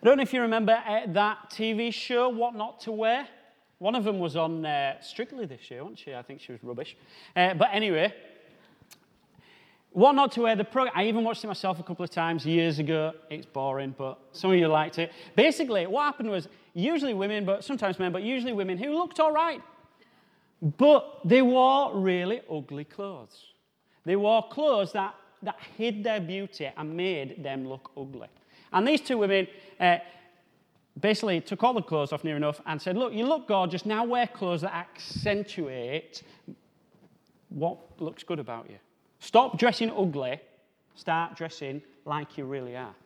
I don't know if you remember that TV show, What Not to Wear. One of them was on Strictly this year, wasn't she? I think she was rubbish. But anyway, What Not to Wear, the program, I even watched it myself a couple of times years ago. It's boring, but some of you liked it. Basically, what happened was usually women, but sometimes men, but usually women who looked all right. But they wore really ugly clothes. They wore clothes that hid their beauty and made them look ugly. And these two women basically took all the clothes off near enough and said, look, you look gorgeous, now wear clothes that accentuate what looks good about you. Stop dressing ugly, start dressing like you really are.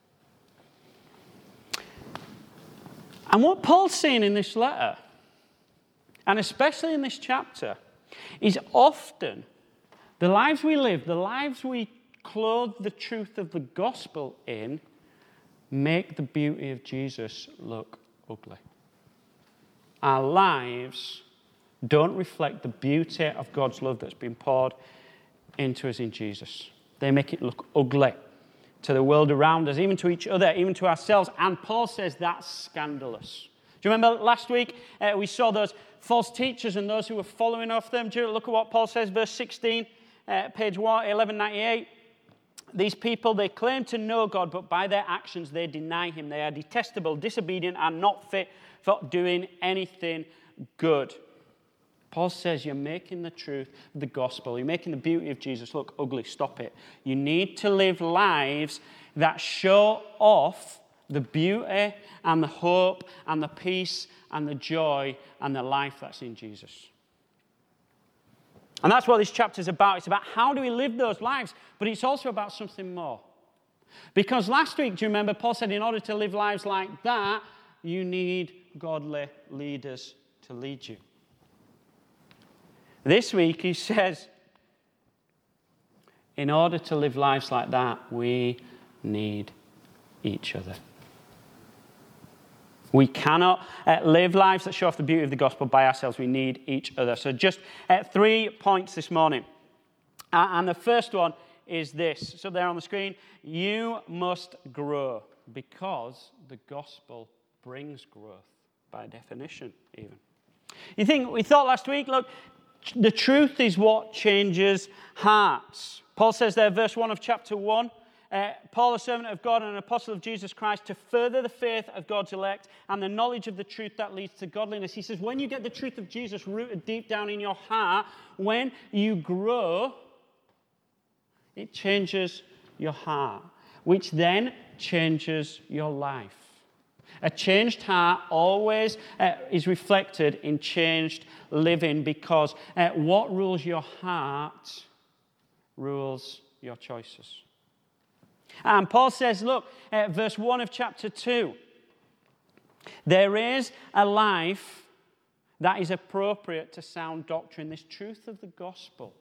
And what Paul's saying in this letter, and especially in this chapter, is often the lives we live, the lives we clothe the truth of the gospel in, make the beauty of Jesus look ugly. Our lives don't reflect the beauty of God's love that's been poured into us in Jesus. They make it look ugly to the world around us, even to each other, even to ourselves. And Paul says that's scandalous. Do you remember last week we saw those false teachers and those who were following after them? Look at what Paul says, verse 16, page 1198. These people, they claim to know God, but by their actions they deny him. They are detestable, disobedient, and not fit for doing anything good. Paul says you're making the truth of the gospel, you're making the beauty of Jesus look ugly. Stop it. You need to live lives that show off the beauty and the hope and the peace and the joy and the life that's in Jesus. And that's what this chapter is about. It's about how do we live those lives, but it's also about something more. Because last week, do you remember, Paul said in order to live lives like that, you need godly leaders to lead you. This week, he says, in order to live lives like that, we need each other. We cannot live lives that show off the beauty of the gospel by ourselves. We need each other. So just 3 points this morning. And the first one is this. So there on the screen, you must grow because the gospel brings growth by definition even. We thought last week, look, the truth is what changes hearts. Paul says there, verse 1 of chapter 1, Paul, a servant of God and an apostle of Jesus Christ, to further the faith of God's elect and the knowledge of the truth that leads to godliness. He says, when you get the truth of Jesus rooted deep down in your heart, when you grow, it changes your heart, which then changes your life. A changed heart always is reflected in changed living because what rules your heart rules your choices. And Paul says, look, verse 1 of chapter 2, there is a life that is appropriate to sound doctrine, this truth of the gospel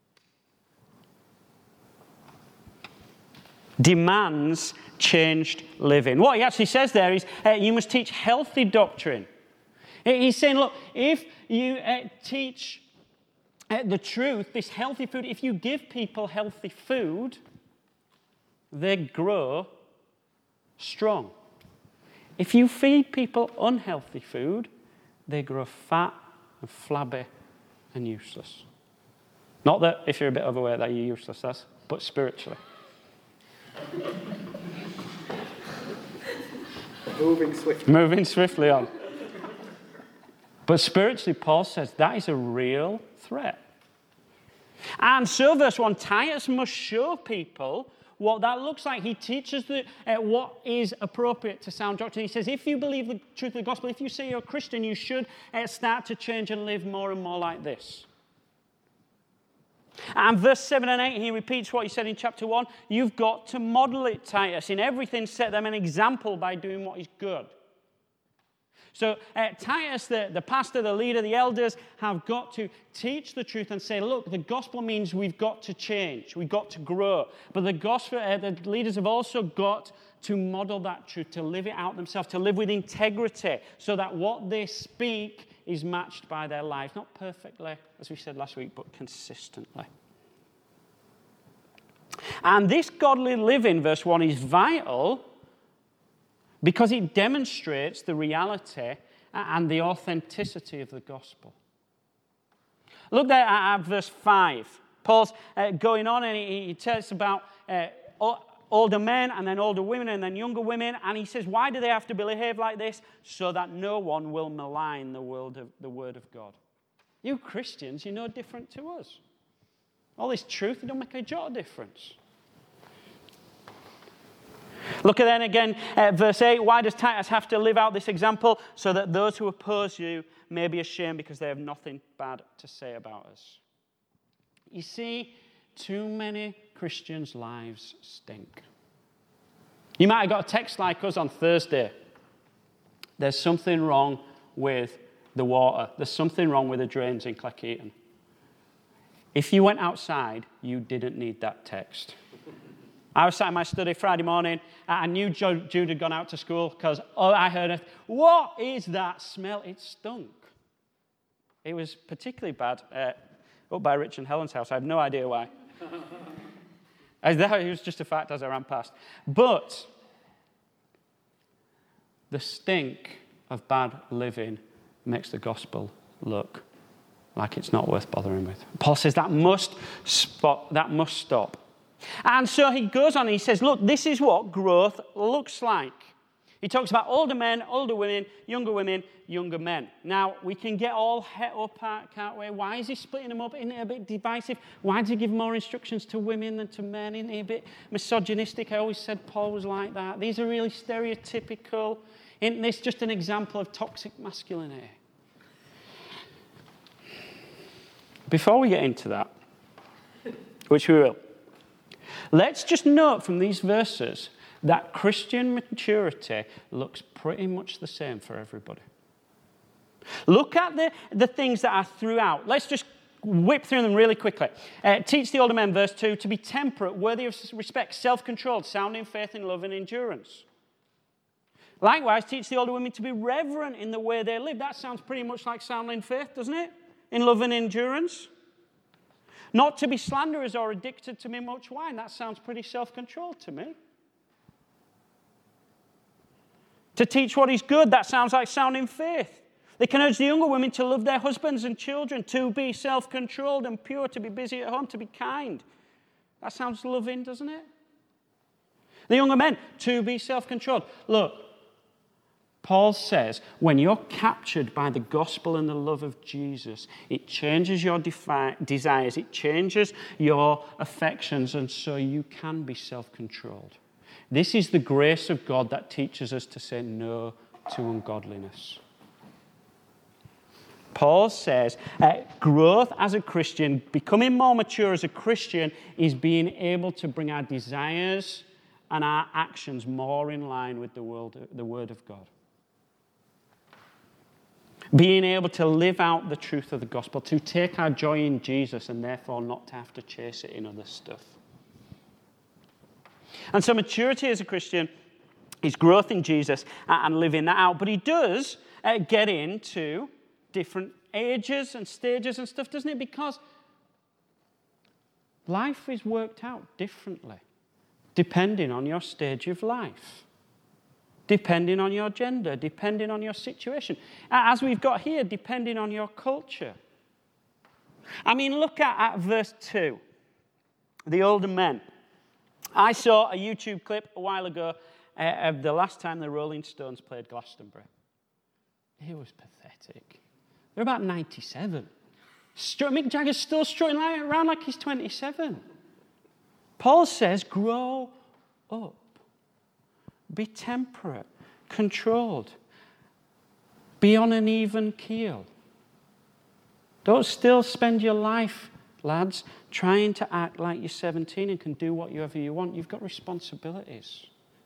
demands changed living. What he actually says there is you must teach healthy doctrine. He's saying, look, if you teach the truth, this healthy food, if you give people healthy food, they grow strong. If you feed people unhealthy food, they grow fat and flabby and useless. Not that if you're a bit overweight that you're useless, but spiritually. Moving swiftly on. But spiritually, Paul says that is a real threat. And so, verse 1, Titus must show people what that looks like. He teaches what is appropriate to sound doctrine. He says, if you believe the truth of the gospel, if you say you're a Christian, you should start to change and live more and more like this. And verse 7 and 8, he repeats what he said in chapter 1. You've got to model it, Titus. In everything, set them an example by doing what is good. So Titus, the pastor, the leader, the elders, have got to teach the truth and say, look, the gospel means we've got to change. We've got to grow. But the gospel, the leaders have also got to model that truth, to live it out themselves, to live with integrity, so that what they speak is matched by their lives. Not perfectly, as we said last week, but consistently. And this godly living, verse 1, is vital because it demonstrates the reality and the authenticity of the gospel. Look there at verse 5. Paul's going on, and he tells about older men and then older women and then younger women, and he says, why do they have to behave like this? So that no one will malign the word of God. You Christians, you're no different to us. All this truth, it don't make a jot of difference. Look at then again at verse 8. Why does Titus have to live out this example? So that those who oppose you may be ashamed because they have nothing bad to say about us. You see, too many Christians' lives stink. You might have got a text like us on Thursday. There's something wrong with the water. There's something wrong with the drains in Cleckheaton. If you went outside, you didn't need that text. I was sat in my study Friday morning. I knew Jude had gone out to school because all I heard, what is that smell? It stunk. It was particularly bad up by Rich and Helen's house. I have no idea why. It was just a fact as I ran past. But the stink of bad living makes the gospel look like it's not worth bothering with. Paul says that must stop. And so he goes on and he says, look, this is what growth looks like. He talks about older men, older women, younger men. Now, we can get all het up, can't we? Why is he splitting them up? Isn't it a bit divisive? Why does he give more instructions to women than to men? Isn't he a bit misogynistic? I always said Paul was like that. These are really stereotypical. Isn't this just an example of toxic masculinity? Before we get into that, which we will, let's just note from these verses that Christian maturity looks pretty much the same for everybody. Look at the things that are throughout. Let's just whip through them really quickly. Teach the older men, verse 2, to be temperate, worthy of respect, self-controlled, sound in faith, in love, and endurance. Likewise, teach the older women to be reverent in the way they live. That sounds pretty much like sound in faith, doesn't it? In love and endurance. Not to be slanderers or addicted to much wine. That sounds pretty self-controlled to me. To teach what is good, that sounds like sound in faith. They can urge the younger women to love their husbands and children, to be self-controlled and pure, to be busy at home, to be kind. That sounds loving, doesn't it? The younger men, to be self-controlled. Look, Paul says, when you're captured by the gospel and the love of Jesus, it changes your desires, it changes your affections, and so you can be self-controlled. This is the grace of God that teaches us to say no to ungodliness. Paul says growth as a Christian, becoming more mature as a Christian, is being able to bring our desires and our actions more in line with the Word of God. Being able to live out the truth of the gospel, to take our joy in Jesus and therefore not to have to chase it in other stuff. And so maturity as a Christian is growth in Jesus and living that out. But he does get into different ages and stages and stuff, doesn't it? Because life is worked out differently depending on your stage of life, depending on your gender, depending on your situation. As we've got here, depending on your culture. I mean, look at verse 2. The older men. I saw a YouTube clip a while ago of the last time the Rolling Stones played Glastonbury. It was pathetic. They're about 97. Mick Jagger's still strutting around like he's 27. Paul says, grow up. Be temperate, controlled. Be on an even keel. Don't still spend your life, lads, trying to act like you're 17 and can do whatever you want. You've got responsibilities.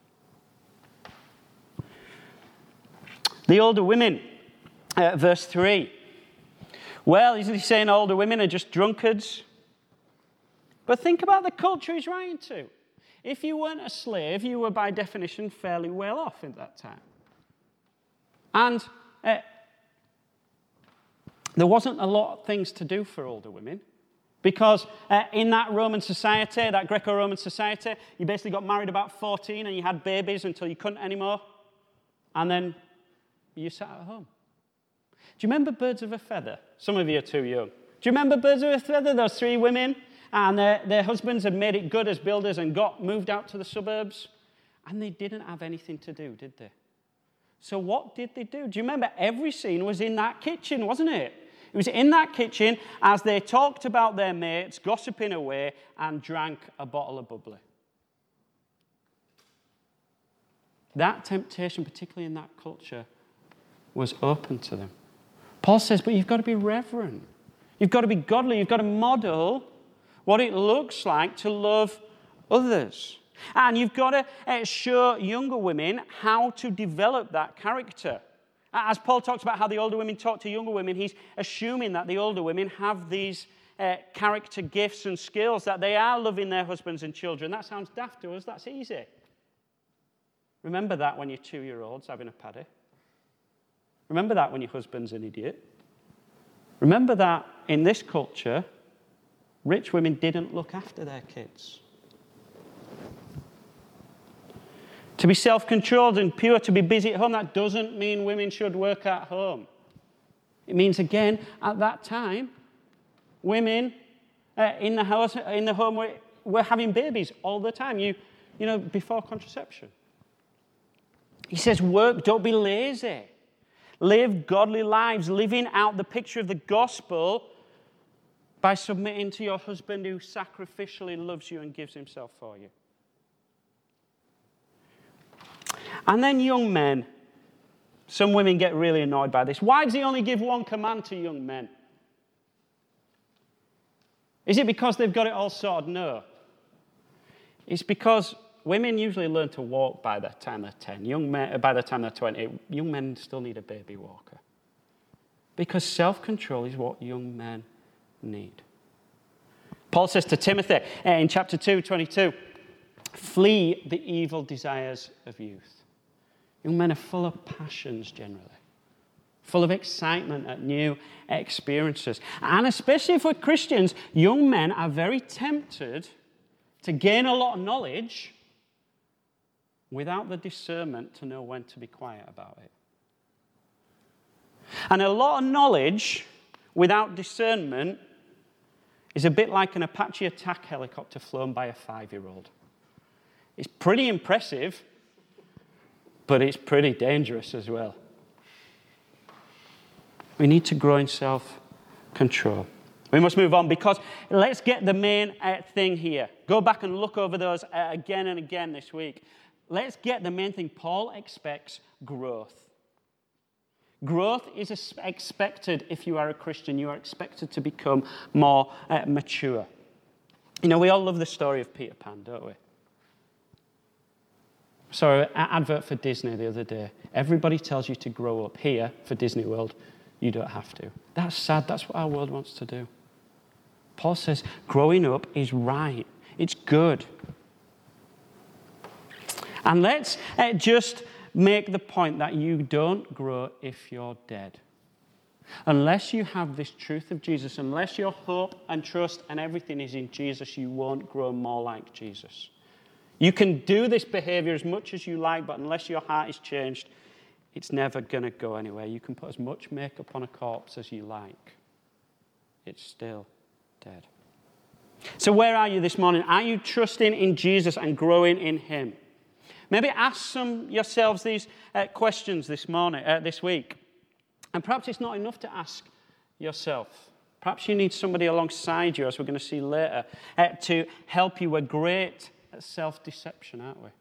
The older women, verse 3. Well, is he saying older women are just drunkards? But think about the culture he's writing to. If you weren't a slave, you were by definition fairly well off at that time. And there wasn't a lot of things to do for older women. Because in that Roman society, that Greco-Roman society, you basically got married about 14 and you had babies until you couldn't anymore. and then you sat at home. Do you remember Birds of a Feather? Some of you are too young. Do you remember Birds of a Feather? Those three women, and their husbands had made it good as builders and moved out to the suburbs, and they didn't have anything to do, did they? So what did they do? Do you remember every scene was in that kitchen, wasn't it? It was in that kitchen as they talked about their mates, gossiping away, and drank a bottle of bubbly. That temptation, particularly in that culture, was open to them. Paul says, but you've got to be reverent. You've got to be godly. You've got to model what it looks like to love others. And you've got to show younger women how to develop that character. As Paul talks about how the older women talk to younger women, he's assuming that the older women have these character gifts and skills, that they are loving their husbands and children. That sounds daft to us. That's easy. Remember that when your 2-year-old's having a paddy. Remember that when your husband's an idiot. Remember that in this culture, rich women didn't look after their kids. To be self-controlled and pure, to be busy at home, that doesn't mean women should work at home. It means, again, at that time, women in the house, in the home, were having babies all the time, you know, before contraception. He says, work, don't be lazy. Live godly lives, living out the picture of the gospel by submitting to your husband who sacrificially loves you and gives himself for you. And then young men. Some women get really annoyed by this. Why does he only give one command to young men? Is it because they've got it all sorted? No. It's because women usually learn to walk by the time they're 10. Young men, by the time they're 20, young men still need a baby walker. Because self-control is what young men need. Paul says to Timothy in chapter 2:22, flee the evil desires of youth. Young men are full of passions generally, full of excitement at new experiences. And especially if we're Christians, young men are very tempted to gain a lot of knowledge without the discernment to know when to be quiet about it. And a lot of knowledge without discernment is a bit like an Apache attack helicopter flown by a 5-year-old. It's pretty impressive, but it's pretty dangerous as well. We need to grow in self-control. We must move on because let's get the main thing here. Go back and look over those again and again this week. Let's get the main thing. Paul expects growth. Growth is expected if you are a Christian. You are expected to become more mature. You know, we all love the story of Peter Pan, don't we? Saw an advert for Disney the other day. Everybody tells you to grow up. Here, for Disney World, you don't have to. That's sad. That's what our world wants to do. Paul says growing up is right. It's good. And let's just make the point that you don't grow if you're dead. Unless you have this truth of Jesus, unless your hope and trust and everything is in Jesus, you won't grow more like Jesus. You can do this behavior as much as you like, but unless your heart is changed, it's never going to go anywhere. You can put as much makeup on a corpse as you like. It's still dead. So where are you this morning? Are you trusting in Jesus and growing in him? Maybe ask yourselves these questions this week. And perhaps it's not enough to ask yourself. Perhaps you need somebody alongside you, as we're going to see later, to help you. We're great at self-deception, aren't we?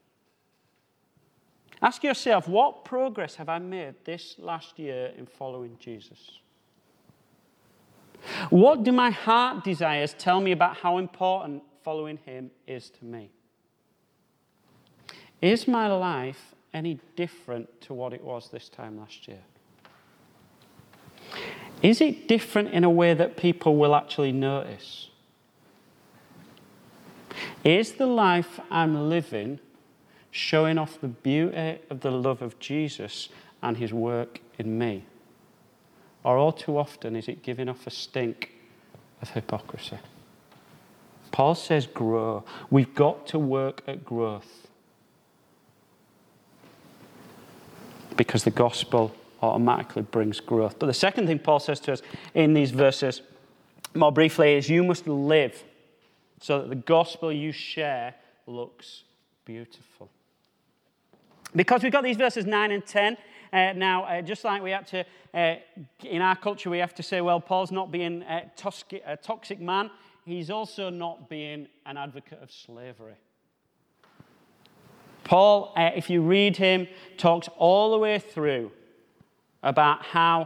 Ask yourself, what progress have I made this last year in following Jesus? What do my heart desires tell me about how important following him is to me? Is my life any different to what it was this time last year? Is it different in a way that people will actually notice? Is the life I'm living showing off the beauty of the love of Jesus and his work in me? Or all too often is it giving off a stink of hypocrisy? Paul says grow. We've got to work at growth. because the gospel automatically brings growth. But the second thing Paul says to us in these verses, more briefly, is you must live so that the gospel you share looks beautiful. Because we've got these verses 9 and 10, now, just like we have to, in our culture, we have to say, well, Paul's not being a toxic man. He's also not being an advocate of slavery. Paul, if you read him, talks all the way through about how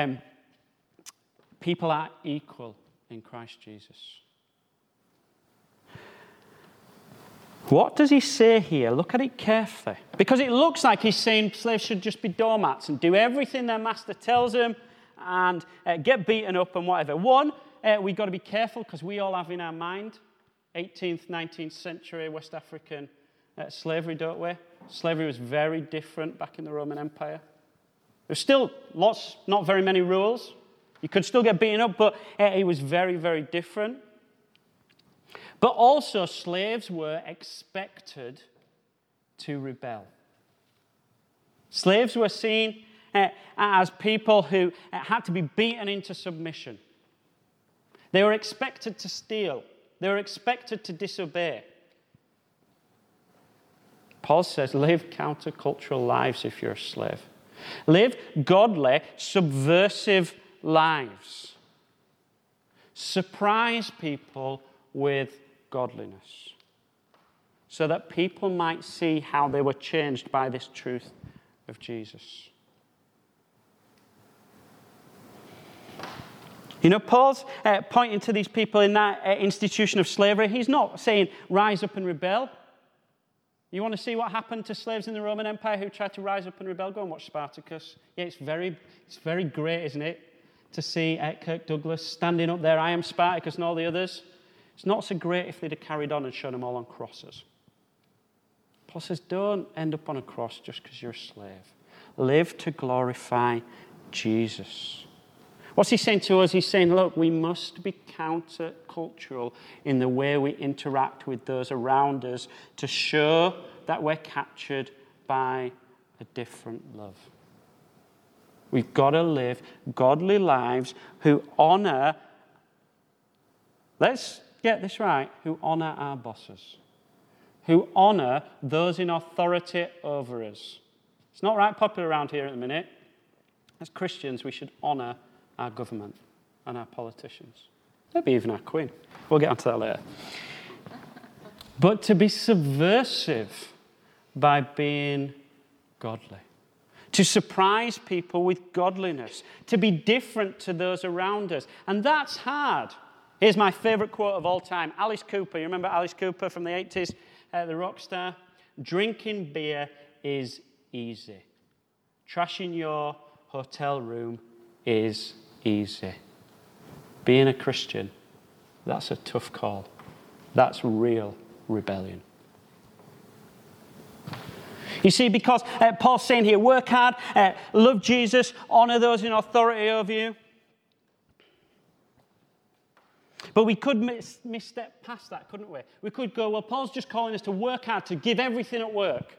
people are equal in Christ Jesus. What does he say here? Look at it carefully. Because it looks like he's saying slaves should just be doormats and do everything their master tells them and get beaten up and whatever. One, we've got to be careful because we all have in our mind 18th, 19th century West African slavery, don't we? Slavery was very different back in the Roman Empire. There's still not very many rules. You could still get beaten up, but it was very, very different. But also, slaves were expected to rebel. Slaves were seen as people who had to be beaten into submission. They were expected to steal. They were expected to disobey. Paul says, live countercultural lives if you're a slave. Live godly, subversive lives. Surprise people with godliness so that people might see how they were changed by this truth of Jesus. You know, Paul's pointing to these people in that institution of slavery. He's not saying rise up and rebel. You want to see what happened to slaves in the Roman Empire who tried to rise up and rebel? Go and watch Spartacus. Yeah, it's very great, isn't it, to see Kirk Douglas standing up there, I am Spartacus, and all the others. It's not so great if they'd have carried on and shown them all on crosses. Paul says, don't end up on a cross just because you're a slave. Live to glorify Jesus. What's he saying to us? He's saying, look, we must be countercultural in the way we interact with those around us to show that we're captured by a different love. We've got to live godly lives who honor, let's get this right, who honor our bosses, who honor those in authority over us. It's not right popular around here at the minute. As Christians, we should honor our government and our politicians. Maybe even our Queen. We'll get onto that later. But to be subversive by being godly. To surprise people with godliness. To be different to those around us. And that's hard. Here's my favourite quote of all time. Alice Cooper. You remember Alice Cooper from the 80s? The rock star. Drinking beer is easy. Trashing your hotel room is easy. Being a Christian, that's a tough call. That's real rebellion. You see, because Paul's saying here, work hard, love Jesus, honour those in authority over you. But we could misstep past that, couldn't we? We could go, well, Paul's just calling us to work hard, to give everything at work.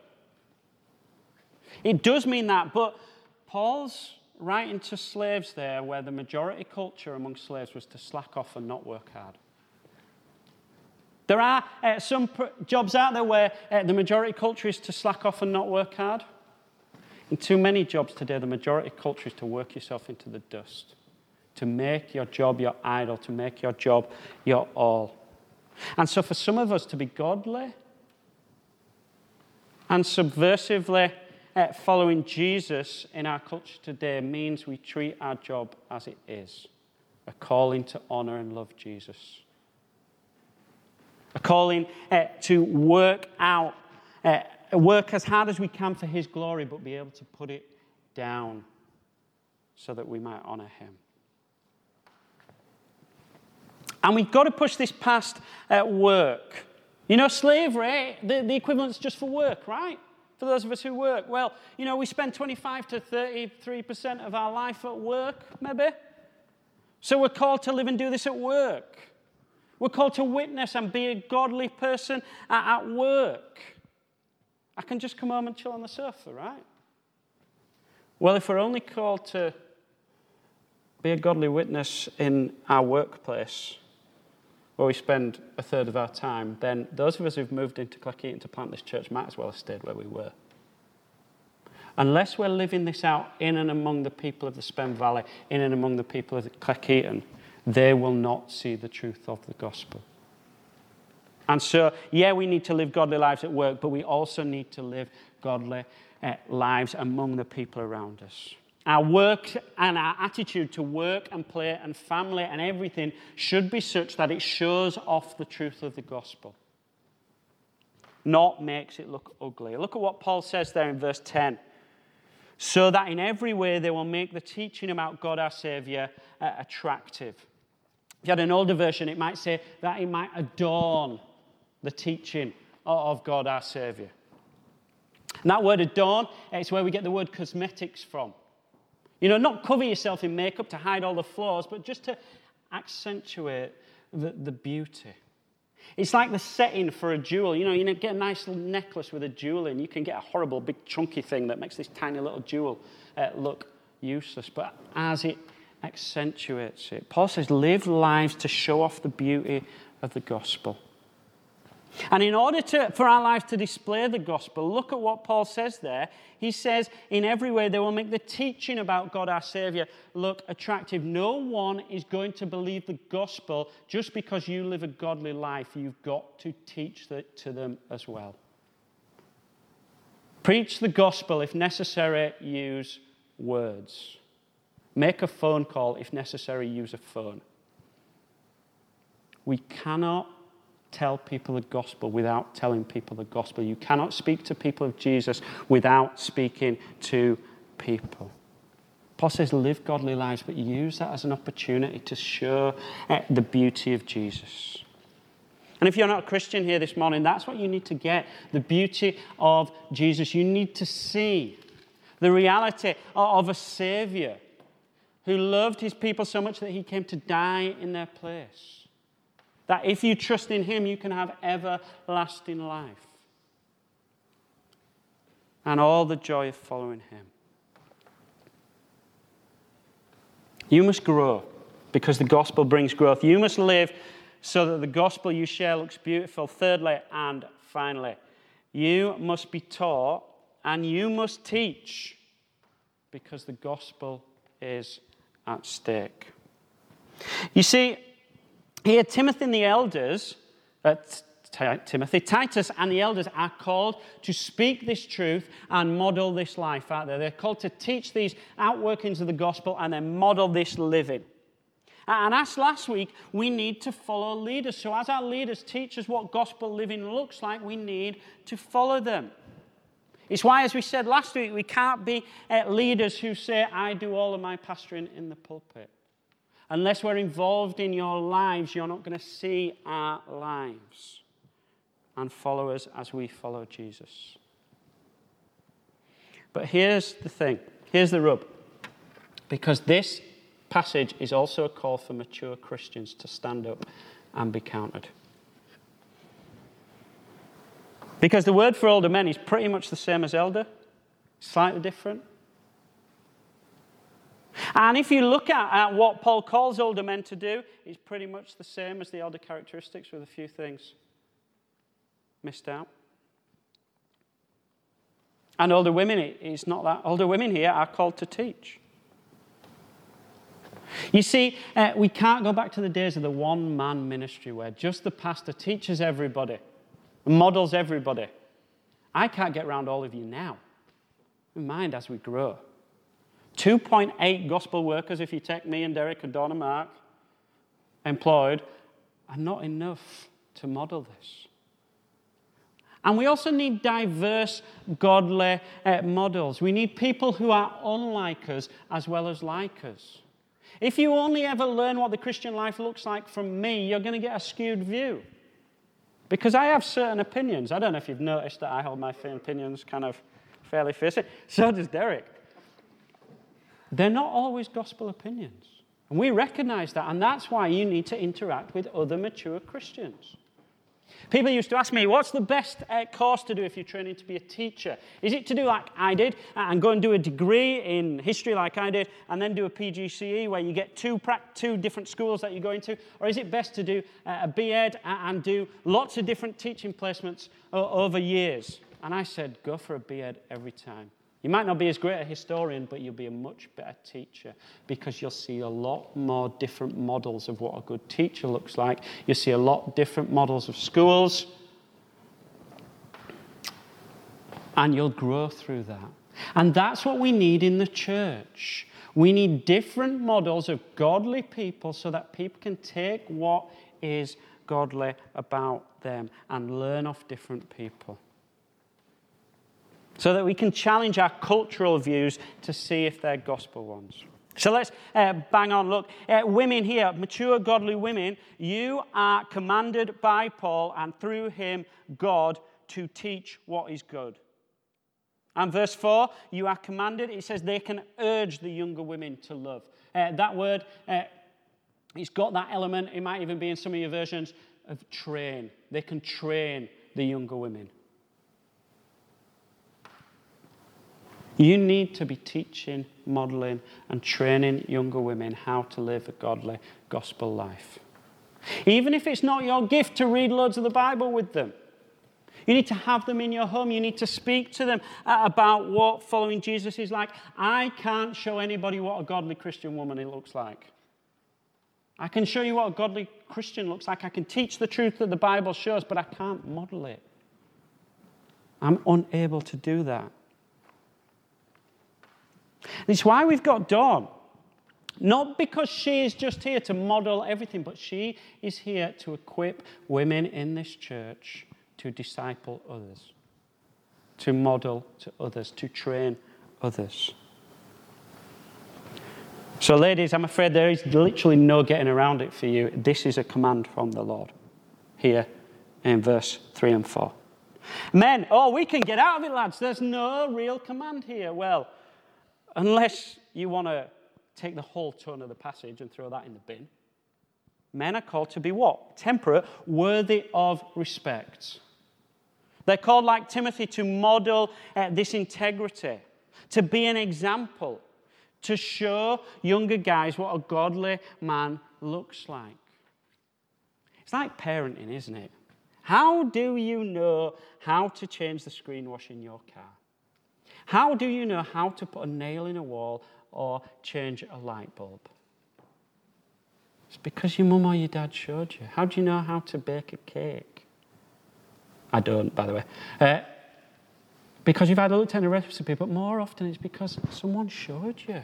It does mean that, but Paul's writing to slaves there where the majority culture among slaves was to slack off and not work hard. There are some jobs out there where the majority culture is to slack off and not work hard. In too many jobs today, the majority culture is to work yourself into the dust, to make your job your idol, to make your job your all. And so for some of us to be godly and subversively following Jesus in our culture today means we treat our job as it is, a calling to honor and love Jesus. A calling to work as hard as we can for his glory, but be able to put it down so that we might honor him. And we've got to push this past work. You know, slavery, the equivalent's just for work, right? For those of us who work. Well, you know, we spend 25 to 33% of our life at work, maybe. So we're called to live and do this at work. We're called to witness and be a godly person at work. I can just come home and chill on the sofa, right? Well, if we're only called to be a godly witness in our workplace, where we spend a third of our time, then those of us who've moved into Cleckheaton to plant this church might as well have stayed where we were. Unless we're living this out in and among the people of the Spen Valley, in and among the people of Cleckheaton, they will not see the truth of the gospel. And so, yeah, we need to live godly lives at work, but we also need to live godly lives among the people around us. Our work and our attitude to work and play and family and everything should be such that it shows off the truth of the gospel, not makes it look ugly. Look at what Paul says there in verse 10. So that in every way they will make the teaching about God our Saviour attractive. If you had an older version, it might say that it might adorn the teaching of God our Saviour. And that word adorn, it's where we get the word cosmetics from. You know, not cover yourself in makeup to hide all the flaws, but just to accentuate the beauty. It's like the setting for a jewel. You know, get a nice little necklace with a jewel in. You can get a horrible, big, chunky thing that makes this tiny little jewel look useless. But as it accentuates it, Paul says, live lives to show off the beauty of the gospel. And in order for our lives to display the gospel, look at what Paul says there. He says, in every way they will make the teaching about God our Saviour look attractive. No one is going to believe the gospel just because you live a godly life. You've got to teach that to them as well. Preach the gospel. If necessary, use words. Make a phone call. If necessary, use a phone. We cannot tell people the gospel without telling people the gospel. You cannot speak to people of Jesus without speaking to people. Paul says live godly lives, but use that as an opportunity to show the beauty of Jesus. And if you're not a Christian here this morning, that's what you need to get, the beauty of Jesus. You need to see the reality of a Saviour who loved his people so much that he came to die in their place. That if you trust in him, you can have everlasting life. And all the joy of following him. You must grow because the gospel brings growth. You must live so that the gospel you share looks beautiful. Thirdly and finally, you must be taught and you must teach because the gospel is at stake. You see, here, Titus and the elders are called to speak this truth and model this life out there. They're called to teach these outworkings of the gospel and then model this living. And as last week, we need to follow leaders. So as our leaders teach us what gospel living looks like, we need to follow them. It's why, as we said last week, we can't be leaders who say, I do all of my pastoring in the pulpit. Unless we're involved in your lives, you're not going to see our lives and follow us as we follow Jesus. But here's the thing. Here's the rub. Because this passage is also a call for mature Christians to stand up and be counted. Because the word for older men is pretty much the same as elder, slightly different. And if you look at what Paul calls older men to do, it's pretty much the same as the elder characteristics with a few things missed out. And older women, it's not that. Older women here are called to teach. You see, we can't go back to the days of the one-man ministry where just the pastor teaches everybody, models everybody. I can't get around all of you now. Mind as we grow. 2.8 gospel workers, if you take me and Derek and Dawn and Mark, employed, are not enough to model this. And we also need diverse, godly models. We need people who are unlike us as well as like us. If you only ever learn what the Christian life looks like from me, you're going to get a skewed view. Because I have certain opinions. I don't know if you've noticed that I hold my opinions kind of fairly fiercely. So does Derek. They're not always gospel opinions. And we recognize that. And that's why you need to interact with other mature Christians. People used to ask me, what's the best course to do if you're training to be a teacher? Is it to do like I did and go and do a degree in history like I did and then do a PGCE where you get two different schools that you go into? Or is it best to do a BEd and do lots of different teaching placements over years? And I said, go for a BEd every time. You might not be as great a historian, but you'll be a much better teacher because you'll see a lot more different models of what a good teacher looks like. You'll see a lot different models of schools. And you'll grow through that. And that's what we need in the church. We need different models of godly people so that people can take what is godly about them and learn off different people. So that we can challenge our cultural views to see if they're gospel ones. So let's bang on. Look, women here, mature godly women, you are commanded by Paul and through him, God, to teach what is good. And verse 4, you are commanded, it says they can urge the younger women to love. That word, it's got that element, it might even be in some of your versions, of train. They can train the younger women. You need to be teaching, modeling, and training younger women how to live a godly gospel life. Even if it's not your gift to read loads of the Bible with them. You need to have them in your home. You need to speak to them about what following Jesus is like. I can't show anybody what a godly Christian woman looks like. I can show you what a godly Christian looks like. I can teach the truth that the Bible shows, but I can't model it. I'm unable to do that. It's why we've got Dawn. Not because she is just here to model everything, but she is here to equip women in this church to disciple others, to model to others, to train others. So ladies, I'm afraid there is literally no getting around it for you. This is a command from the Lord here in verse 3 and 4. Men, we can get out of it, lads. There's no real command here. Well, unless you want to take the whole tone of the passage and throw that in the bin. Men are called to be what? Temperate, worthy of respect. They're called, like Timothy, to model this integrity, to be an example, to show younger guys what a godly man looks like. It's like parenting, isn't it? How do you know how to change the screen wash in your car? How do you know how to put a nail in a wall or change a light bulb? It's because your mum or your dad showed you. How do you know how to bake a cake? I don't, by the way. Because you've had a look at a recipe, but more often it's because someone showed you.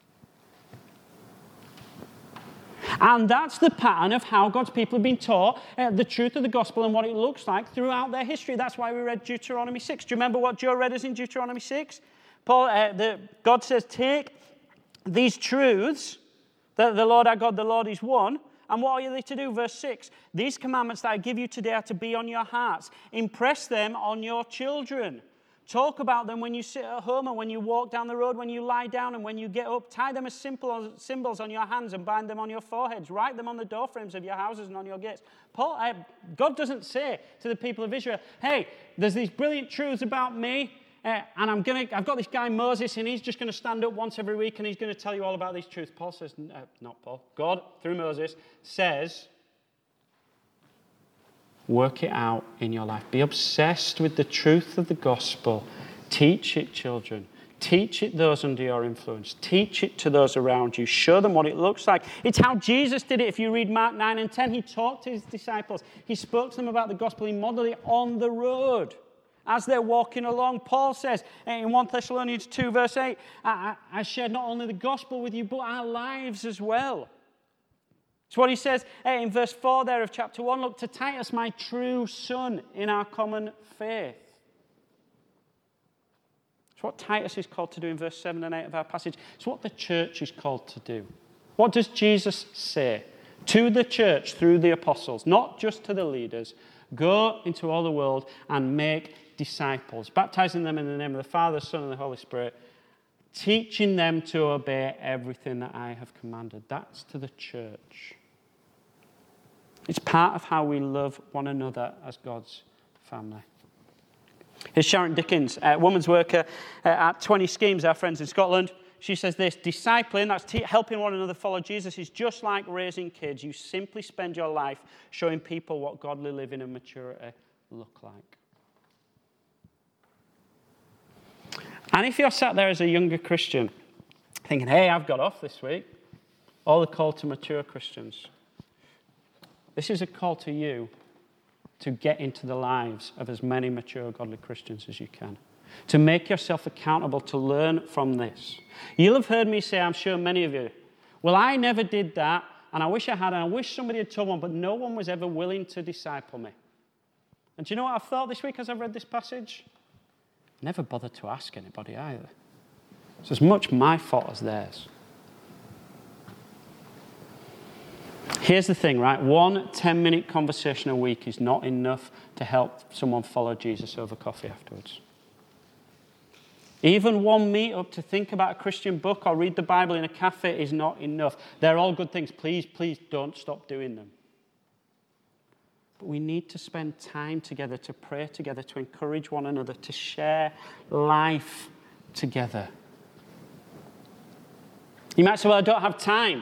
And that's the pattern of how God's people have been taught the truth of the gospel and what it looks like throughout their history. That's why we read Deuteronomy 6. Do you remember what Joe read us in Deuteronomy 6? God says, take these truths, that the Lord our God, the Lord is one. And what are they to do? Verse 6, these commandments that I give you today are to be on your hearts. Impress them on your children. Talk about them when you sit at home and when you walk down the road, when you lie down and when you get up. Tie them as symbols on your hands and bind them on your foreheads. Write them on the doorframes of your houses and on your gates. God doesn't say to the people of Israel, hey, there's these brilliant truths about me, and I've got this guy Moses, and he's just going to stand up once every week and he's going to tell you all about these truths. Paul says, God, through Moses, says, work it out in your life. Be obsessed with the truth of the gospel. Teach it, children. Teach it those under your influence. Teach it to those around you. Show them what it looks like. It's how Jesus did it. If you read Mark 9 and 10, he talked to his disciples. He spoke to them about the gospel. He modeled it on the road as they're walking along. Paul says in 1 Thessalonians 2 verse 8, I shared not only the gospel with you, but our lives as well. It's what he says in verse 4 there of chapter 1. Look, to Titus, my true son in our common faith. It's what Titus is called to do in verse 7 and 8 of our passage. It's what the church is called to do. What does Jesus say to the church through the apostles? Not just to the leaders. Go into all the world and make disciples, baptizing them in the name of the Father, Son, and the Holy Spirit, teaching them to obey everything that I have commanded. That's to the church. It's part of how we love one another as God's family. Here's Sharon Dickens, a woman's worker at 20 Schemes, our friends in Scotland. She says this: discipling, that's helping one another follow Jesus, is just like raising kids. You simply spend your life showing people what godly living and maturity look like. And if you're sat there as a younger Christian thinking, hey, I've got off this week, all the call to mature Christians, this is a call to you to get into the lives of as many mature, godly Christians as you can. To make yourself accountable, to learn from this. You'll have heard me say, I'm sure many of you, well, I never did that, and I wish I had, and I wish somebody had told one, but no one was ever willing to disciple me. And do you know what I've thought this week as I've read this passage? Never bothered to ask anybody either. It's as much my fault as theirs. Here's the thing, right? 1 10-minute conversation a week is not enough to help someone follow Jesus over coffee afterwards. Even one meet-up to think about a Christian book or read the Bible in a cafe is not enough. They're all good things. Please, please don't stop doing them. But we need to spend time together, to pray together, to encourage one another, to share life together. You might say, well, I don't have time.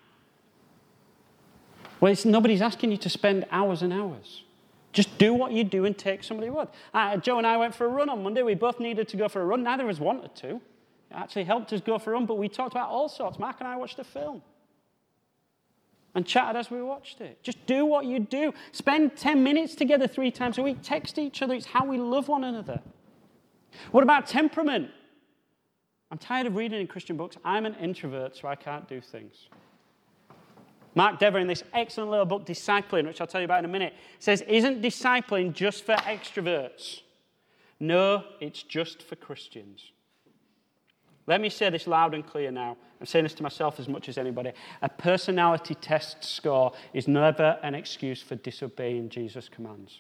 Well, nobody's asking you to spend hours and hours. Just do what you do and take somebody with. Joe and I went for a run on Monday. We both needed to go for a run. Neither of us wanted to. It actually helped us go for a run, but we talked about all sorts. Mark and I watched a film and chatted as we watched it. Just do what you do. Spend 10 minutes together 3 times a week. Text each other. It's how we love one another. What about temperament? I'm tired of reading in Christian books. I'm an introvert, so I can't do things. Mark Dever, in this excellent little book, Discipling, which I'll tell you about in a minute, says, isn't discipling just for extroverts? No, it's just for Christians. Let me say this loud and clear now. I'm saying this to myself as much as anybody. A personality test score is never an excuse for disobeying Jesus' commands.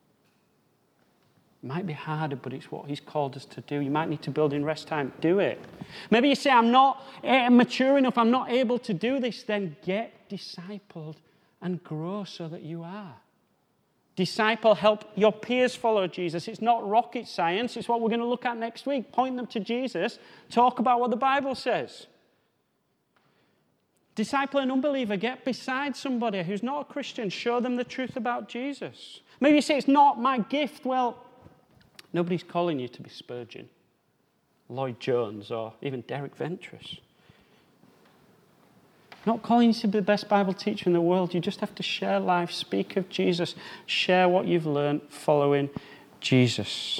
It might be harder, but it's what he's called us to do. You might need to build in rest time. Do it. Maybe you say, I'm not mature enough, I'm not able to do this. Then get discipled and grow so that you are. Disciple, help your peers follow Jesus. It's not rocket science. It's what we're going to look at next week. Point them to Jesus. Talk about what the Bible says. Disciple an unbeliever. Get beside somebody who's not a Christian. Show them the truth about Jesus. Maybe you say, it's not my gift. Well, nobody's calling you to be Spurgeon, Lloyd Jones, or even Derek Ventress. Not calling you to be the best Bible teacher in the world. You just have to share life, speak of Jesus, share what you've learned following Jesus.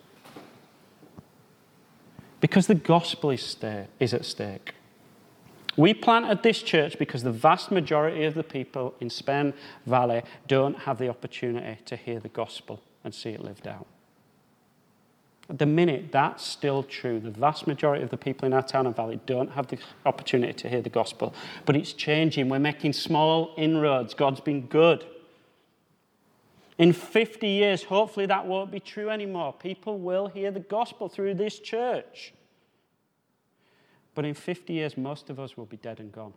Because the gospel is at stake. We planted this church because the vast majority of the people in Spen Valley don't have the opportunity to hear the gospel and see it lived out. At the minute, that's still true. The vast majority of the people in our town and valley don't have the opportunity to hear the gospel. But it's changing. We're making small inroads. God's been good. In 50 years, hopefully that won't be true anymore. People will hear the gospel through this church. But in 50 years, most of us will be dead and gone.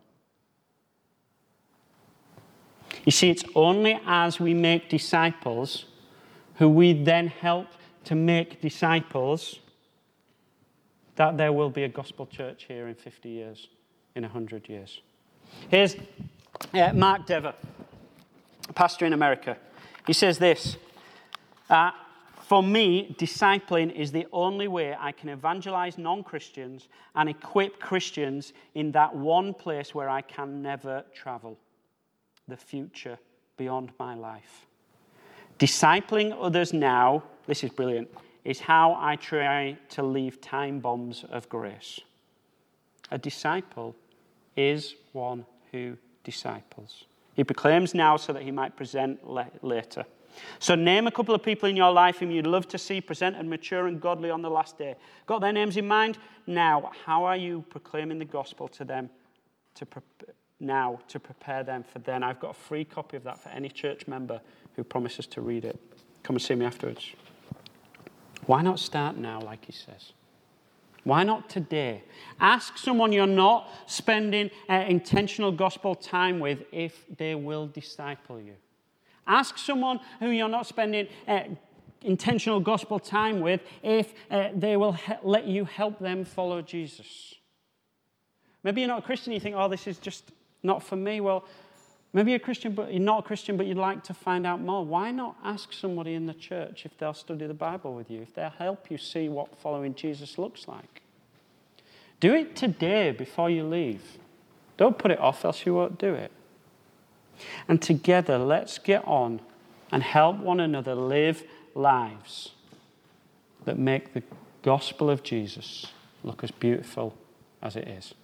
You see, it's only as we make disciples who we then help to make disciples that there will be a gospel church here in 50 years, in 100 years. Here's Mark Dever, a pastor in America. He says this, for me, discipling is the only way I can evangelize non-Christians and equip Christians in that one place where I can never travel, the future beyond my life. Discipling others now, this is brilliant, is how I try to leave time bombs of grace. A disciple is one who disciples. He proclaims now so that he might present later. So name a couple of people in your life whom you'd love to see presented mature and godly on the last day. Got their names in mind? Now, how are you proclaiming the gospel to them to prepare them for then? I've got a free copy of that for any church member who promises to read it. Come and see me afterwards. Why not start now, like he says? Why not today? Ask someone you're not spending intentional gospel time with if they will disciple you. Ask someone who you're not spending intentional gospel time with if they will let you help them follow Jesus. Maybe you're not a Christian, you think, oh, this is just not for me. Well, maybe you're a Christian, but you're not a Christian, but you'd like to find out more. Why not ask somebody in the church if they'll study the Bible with you, if they'll help you see what following Jesus looks like? Do it today before you leave. Don't put it off, else you won't do it. And together, let's get on and help one another live lives that make the gospel of Jesus look as beautiful as it is.